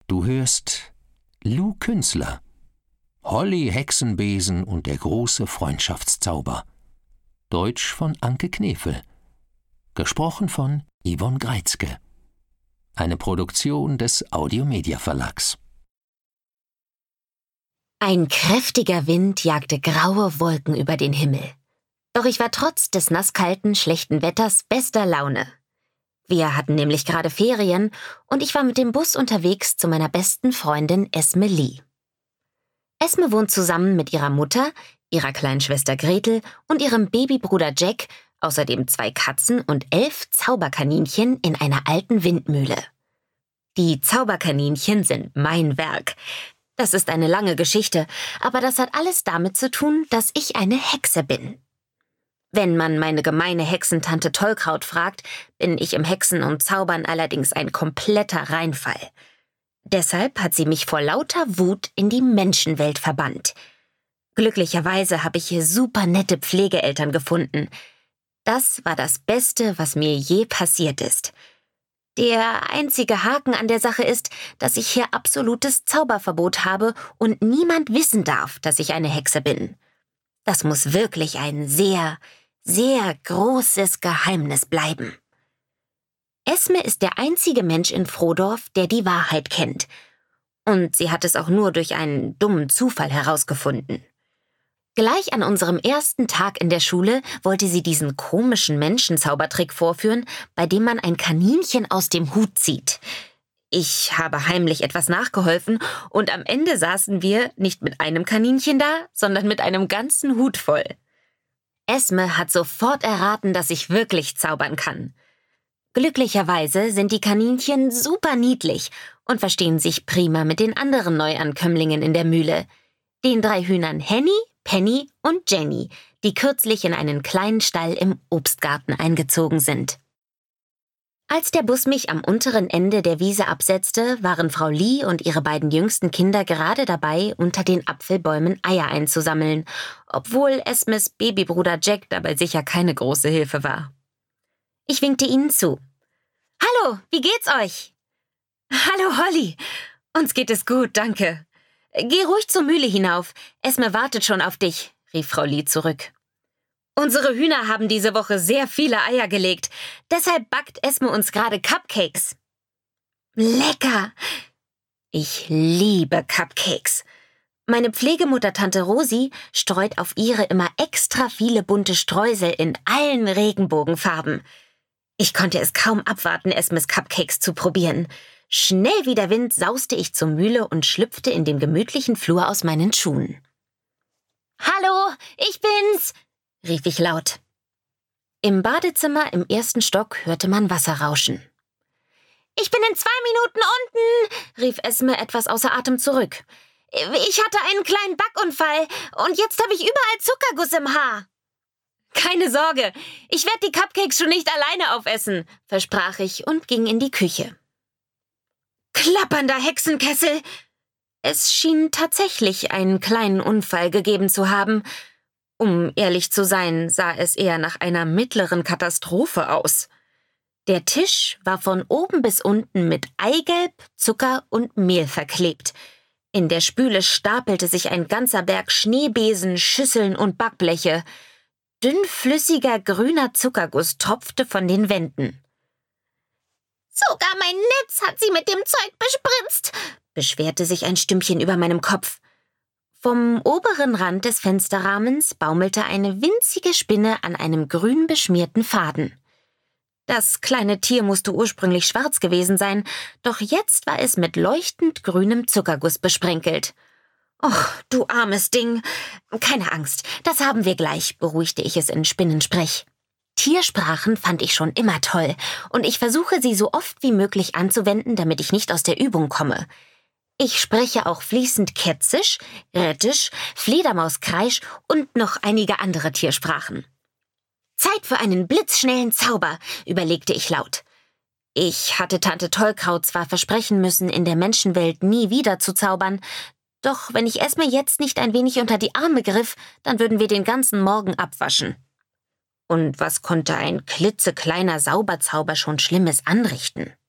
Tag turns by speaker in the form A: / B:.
A: Du hörst Lou Künzler, Holly Hexenbesen und der große Freundschaftszauber. Deutsch von Anke Knefel. Gesprochen von Yvonne Greitzke. Eine Produktion des Audiomedia Verlags.
B: Ein kräftiger Wind jagte graue Wolken über den Himmel. Doch ich war trotz des nasskalten, schlechten Wetters bester Laune. Wir hatten nämlich gerade Ferien und ich war mit dem Bus unterwegs zu meiner besten Freundin Esme Lee. Esme wohnt zusammen mit ihrer Mutter, ihrer kleinen Schwester Gretel und ihrem Babybruder Jack, außerdem 2 Katzen und 11 Zauberkaninchen in einer alten Windmühle. Die Zauberkaninchen sind mein Werk. Das ist eine lange Geschichte, aber das hat alles damit zu tun, dass ich eine Hexe bin. Wenn man meine gemeine Hexentante Tollkraut fragt, bin ich im Hexen und Zaubern allerdings ein kompletter Reinfall. Deshalb hat sie mich vor lauter Wut in die Menschenwelt verbannt. Glücklicherweise habe ich hier super nette Pflegeeltern gefunden. Das war das Beste, was mir je passiert ist. Der einzige Haken an der Sache ist, dass ich hier absolutes Zauberverbot habe und niemand wissen darf, dass ich eine Hexe bin. Das muss wirklich ein sehr, sehr großes Geheimnis bleiben. Esme ist der einzige Mensch in Frohdorf, der die Wahrheit kennt. Und sie hat es auch nur durch einen dummen Zufall herausgefunden. Gleich an unserem ersten Tag in der Schule wollte sie diesen komischen Menschenzaubertrick vorführen, bei dem man ein Kaninchen aus dem Hut zieht. Ich habe heimlich etwas nachgeholfen und am Ende saßen wir nicht mit einem Kaninchen da, sondern mit einem ganzen Hut voll. Esme hat sofort erraten, dass ich wirklich zaubern kann. Glücklicherweise sind die Kaninchen super niedlich und verstehen sich prima mit den anderen Neuankömmlingen in der Mühle. Den 3 Hühnern Henny, Penny und Jenny, die kürzlich in einen kleinen Stall im Obstgarten eingezogen sind. Als der Bus mich am unteren Ende der Wiese absetzte, waren Frau Lee und ihre beiden jüngsten Kinder gerade dabei, unter den Apfelbäumen Eier einzusammeln, obwohl Esmes Babybruder Jack dabei sicher keine große Hilfe war. Ich winkte ihnen zu. »Hallo, wie geht's euch?« »Hallo, Holly. Uns geht es gut, danke. Geh ruhig zur Mühle hinauf. Esme wartet schon auf dich«, rief Frau Lee zurück. »Unsere Hühner haben diese Woche sehr viele Eier gelegt. Deshalb backt Esme uns gerade Cupcakes.« »Lecker! Ich liebe Cupcakes. Meine Pflegemutter Tante Rosi streut auf ihre immer extra viele bunte Streusel in allen Regenbogenfarben. Ich konnte es kaum abwarten, Esmes Cupcakes zu probieren. Schnell wie der Wind sauste ich zur Mühle und schlüpfte in den gemütlichen Flur aus meinen Schuhen. »Hallo, ich bin's«, rief ich laut. Im Badezimmer im 1. Stock hörte man Wasser rauschen. »Ich bin in 2 Minuten unten«, rief Esme etwas außer Atem zurück. »Ich hatte einen kleinen Backunfall und jetzt habe ich überall Zuckerguss im Haar.« »Keine Sorge, ich werde die Cupcakes schon nicht alleine aufessen«, versprach ich und ging in die Küche. Klappernder Hexenkessel! Es schien tatsächlich einen kleinen Unfall gegeben zu haben. Um ehrlich zu sein, sah es eher nach einer mittleren Katastrophe aus. Der Tisch war von oben bis unten mit Eigelb, Zucker und Mehl verklebt. In der Spüle stapelte sich ein ganzer Berg Schneebesen, Schüsseln und Backbleche. Dünnflüssiger grüner Zuckerguss tropfte von den Wänden. »Sogar mein Netz hat sie mit dem Zeug bespritzt«, beschwerte sich ein Stimmchen über meinem Kopf. Vom oberen Rand des Fensterrahmens baumelte eine winzige Spinne an einem grün beschmierten Faden. Das kleine Tier musste ursprünglich schwarz gewesen sein, doch jetzt war es mit leuchtend grünem Zuckerguss besprenkelt. »Och, du armes Ding! Keine Angst, das haben wir gleich«, beruhigte ich es in Spinnensprech. Tiersprachen fand ich schon immer toll und ich versuche sie so oft wie möglich anzuwenden, damit ich nicht aus der Übung komme. Ich spreche auch fließend Kätzisch, Rettisch, Fledermauskreisch und noch einige andere Tiersprachen. »Zeit für einen blitzschnellen Zauber«, überlegte ich laut. Ich hatte Tante Tollkraut zwar versprechen müssen, in der Menschenwelt nie wieder zu zaubern, doch wenn ich Esme jetzt nicht ein wenig unter die Arme griff, dann würden wir den ganzen Morgen abwaschen. Und was konnte ein klitzekleiner Sauberzauber schon Schlimmes anrichten?